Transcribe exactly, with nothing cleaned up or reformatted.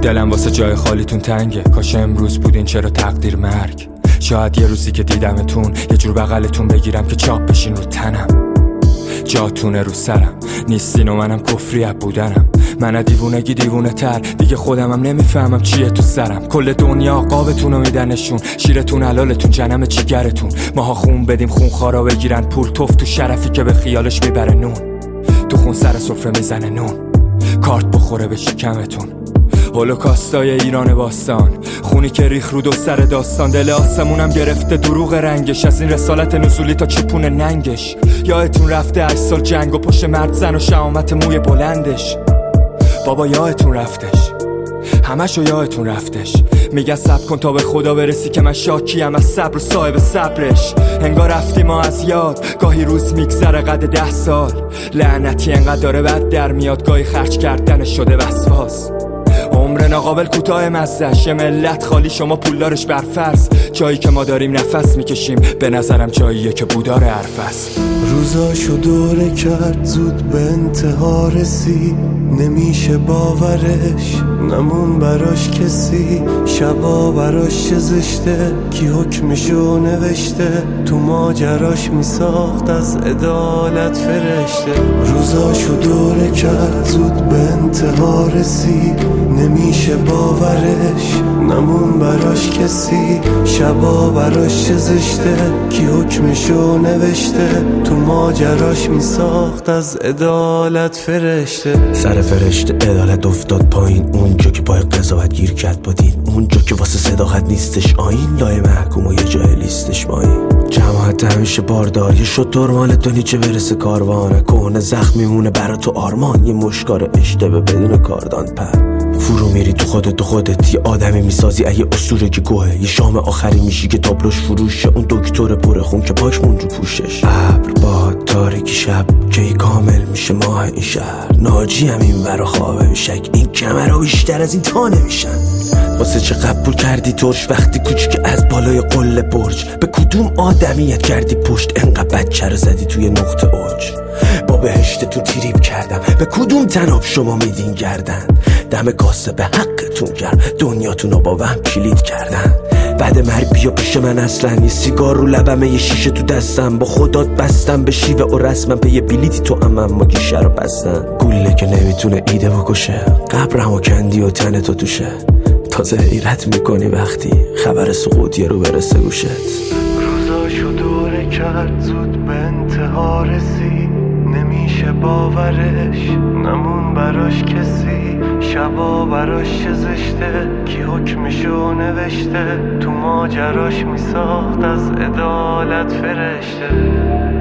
دلم واسه جای خالیتون تنگه، کاش امروز بودین چرا تقدیر مرگ. شاید یه روزی که دیدمتون یه جور بغلتون بگیرم که چاپ بشین رو تنم. جاتونه رو سرم نیستین و منم کفری اب بودنم. من دیوونگی دیوونه تر دیگه خودمم نمیفهمم چیه تو سرم. کل دنیا قابتون رو میدنشون، شیرتون حلالتون جنم چیگرتون. ماها خون بدیم خون خارا بگیرن پول توف تو شرفی که به خیالش میبره نون. تو خون سر سفره میزنه نون، کارت بخوره به شکمتون. هولوکاستای ایران باستان، خونی که ریخ رو دو سر داستان. دل آسمونم گرفته دروغ رنگش، از این رسالت نزولی تا چپون ننگش. یادتون رفته هشت سال جنگ و پشت مرد زن و شهامت موی بلندش. بابا یادتون رفتش، همشو یادتون رفتش. میگن صبر کن تا به خدا برسی که من شاکیم از صبر و صاحب صبرش. انگار رفتیم ما از یاد، گاهی روز میگذره قد ده سال. لعنتی انقدر داره بد در میاد، گاهی خرج کردن شده وسواس. عمر ناقابل کوتاه مزدش، یه ملت خالی شما پولدارش برفرض. جایی که ما داریم نفس میکشیم به نظرم جاییه که بودار حرف است. روزاشو دوره کرد زود به انتها رسید، نمیشه باورش نمون براش کسی. شبا براش چه زشته کی حکمشو نوشته، تو ماجراش میساخت از عدالت فرشته. روزاشو دوره کرد زود به انتها رسید، نمیشه باورش نمون براش کسی. شبا براش چه زشته کی حکمشو نوشته، تو ماجراش میساخت از عدالت فرشته. سر فرشته عدالت افتاد پایین، اونجا که پای قضاوت گیر کرد با دین. اونجا که واسه صداقت نیستش آین، لای محکوم و یه جای لیستش مایی. جماعت همیشه باردار، یه شطور مال تو نیچه برسه کاروانه. کهنه زخم میمونه برا تو آرمان، یه مشکار اشتبه بدون کاردان پر. فرو میری تو خودت تو خودت، یه آدمی میسازی اگه اسطوره که گوه. یه شام آخری میشی که تابلوش فروشه، اون دکتر پر خون که پاش مون رو پوشش. ابر باد تاریکی شب که کامل میشه ماه این شهر. ناجی هم این ورا خوابه میشک، این کمرها بیشتر از این تا نمیشن. واسه چه قبول کردی ترش وقتی کوچیک از بالای قله برج؟ به کدوم آدمیت کردی پشت انقدر بچه رو زدی توی نقطه اوج؟ با بهشتتون تریب کردم، به کدوم تناب شما میدین گردن؟ دم کاسه به حقتون گرم، دنیاتون رو با وهم کلید کردن. بعد مرگ بیا پیش من اصلا، یه سیگار رو لبمه یه شیشه تو دستم. با خدات بستم به شیوه و رسمم، به یه بلیتی تو امم ما گیشه رو بستن. گوله که نمیتونه ایده بکشه، قبرم و کندی و تن تو توشه. تازه حیرت میکنی وقتی خبر سقوطیه رو برسه گوشت. روزاشو دوره کرد زود به انتها رسید، نمیشه باورش نمون براش کسی. شبا براش چه زشته کی حکمشو نوشته، تو ماجراش میساخت از عدالت فرشته.